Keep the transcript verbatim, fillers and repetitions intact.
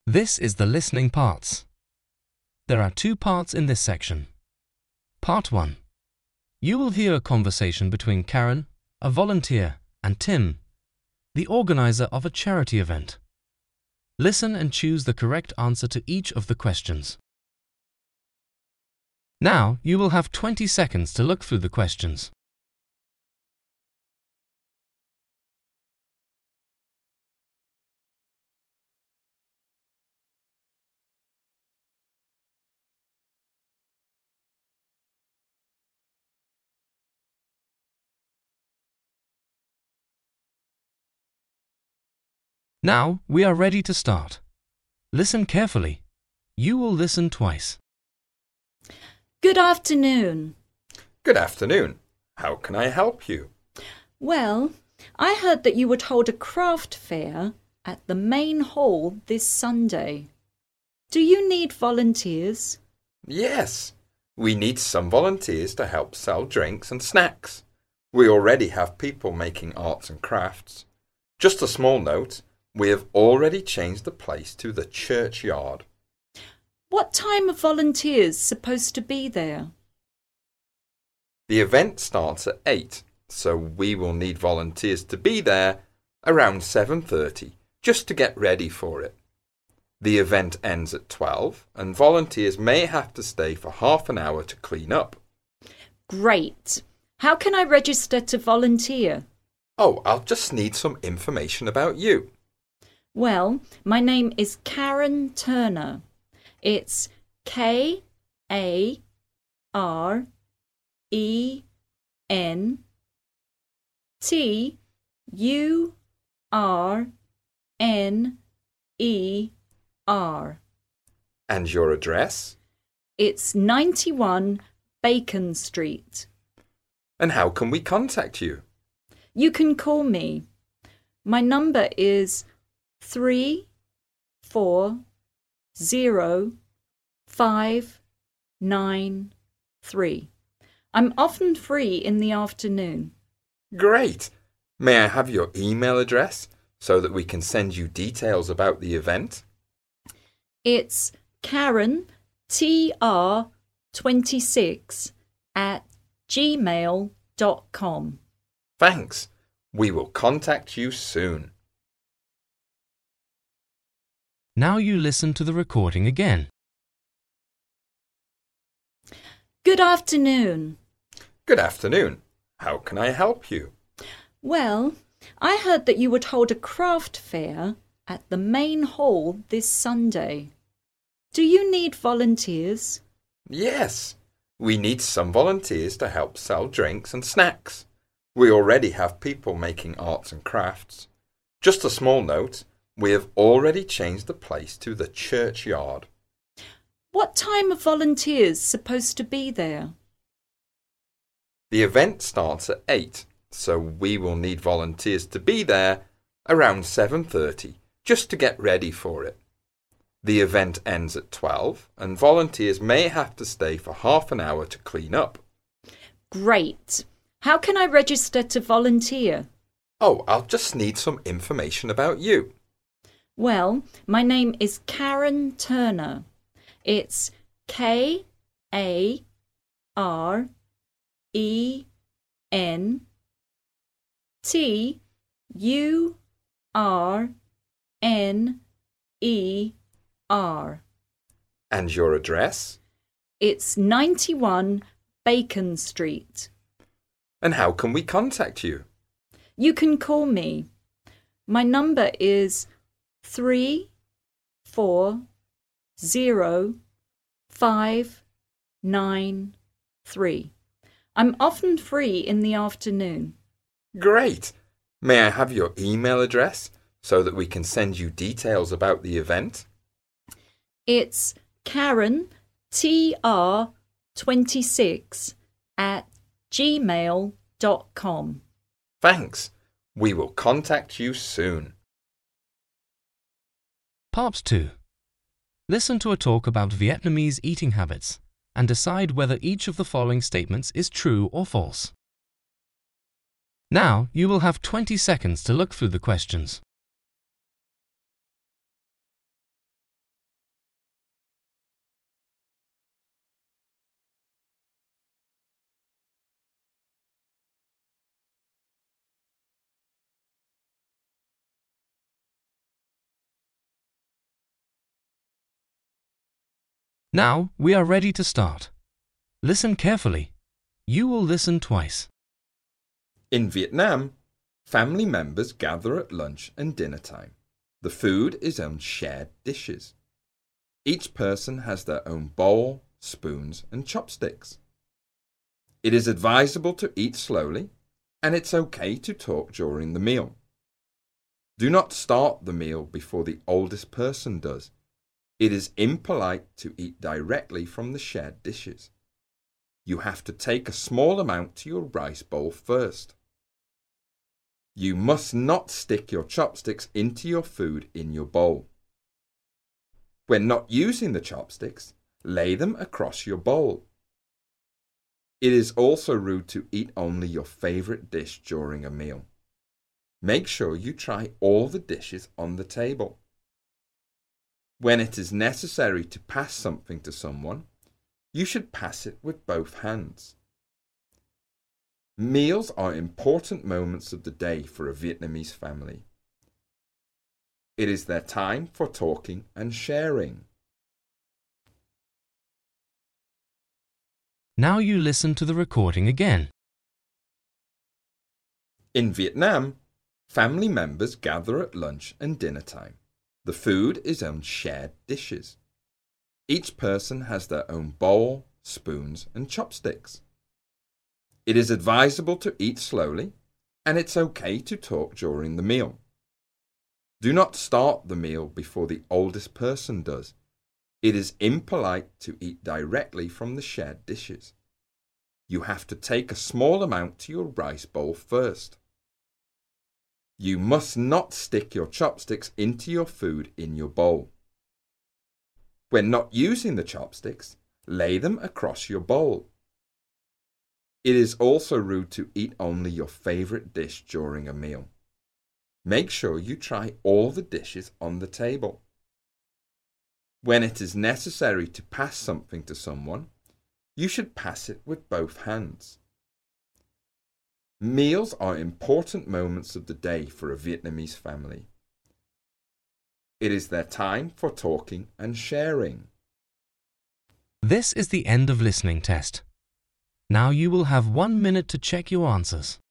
This is the listening parts. There are two parts in this section. Part one. You will hear a conversation between Karen, a volunteer, and Tim, the organizer of a charity event. Listen and choose the correct answer to each of the questions. Now you will have twenty seconds to look through the questions. Now we are ready to start. Listen carefully. You will listen twice. Good afternoon. Good afternoon. How can I help you? Well, I heard that you would hold a craft fair at the main hall this Sunday. Do you need volunteers? Yes, we need some volunteers to help sell drinks and snacks. We already have people making arts and crafts. Just a small note, we have already changed the place to the churchyard. What time are volunteers supposed to be there? The event starts at eight, so we will need volunteers to be there around seven thirty, just to get ready for it. The event ends at twelve, and volunteers may have to stay for half an hour to clean up. Great. How can I register to volunteer? Oh, I'll just need some information about you. Well, my name is Karen Turner. It's K A R E N T U R N E R. And your address? It's ninety-one Bacon Street. And how can we contact you? You can call me. My number is three four zero five nine three. I'm often free in the afternoon. Great! May I have your email address so that we can send you details about the event? It's Karen T R twenty-six at gmail dot com. Thanks. We will contact you soon. Now you listen to the recording again. Good afternoon. Good afternoon. How can I help you? Well, I heard that you would hold a craft fair at the main hall this Sunday. Do you need volunteers? Yes, we need some volunteers to help sell drinks and snacks. We already have people making arts and crafts. Just a small note, we have already changed the place to the churchyard. What time are volunteers supposed to be there? The event starts at eight, so we will need volunteers to be there around seven thirty, just to get ready for it. The event ends at twelve, and volunteers may have to stay for half an hour to clean up. Great. How can I register to volunteer? Oh, I'll just need some information about you. Well, my name is Karen Turner. It's K A R E N T U R N E R. And your address? It's ninety-one Bacon Street. And how can we contact you? You can call me. My number is three four zero five nine three. I'm often free in the afternoon. Great! May I have your email address so that we can send you details about the event? It's Karen T R twenty-six at gmail dot com. Thanks. We will contact you soon. Part two. Listen to a talk about Vietnamese eating habits and decide whether each of the following statements is true or false. Now you will have twenty seconds to look through the questions. Now we are ready to start. Listen carefully. You will listen twice. In Vietnam, family members gather at lunch and dinner time. The food is on shared dishes. Each person has their own bowl, spoons and chopsticks. It is advisable to eat slowly, and it's okay to talk during the meal. Do not start the meal before the oldest person does. It is impolite to eat directly from the shared dishes. You have to take a small amount to your rice bowl first. You must not stick your chopsticks into your food in your bowl. When not using the chopsticks, lay them across your bowl. It is also rude to eat only your favorite dish during a meal. Make sure you try all the dishes on the table. When it is necessary to pass something to someone, you should pass it with both hands. Meals are important moments of the day for a Vietnamese family. It is their time for talking and sharing. Now you listen to the recording again. In Vietnam, family members gather at lunch and dinner time. The food is on shared dishes. Each person has their own bowl, spoons and chopsticks. It is advisable to eat slowly, and it's okay to talk during the meal. Do not start the meal before the oldest person does. It is impolite to eat directly from the shared dishes. You have to take a small amount to your rice bowl first. You must not stick your chopsticks into your food in your bowl. When not using the chopsticks, lay them across your bowl. It is also rude to eat only your favorite dish during a meal. Make sure you try all the dishes on the table. When it is necessary to pass something to someone, you should pass it with both hands. Meals are important moments of the day for a Vietnamese family. It is their time for talking and sharing. This is the end of listening test. Now you will have one minute to check your answers.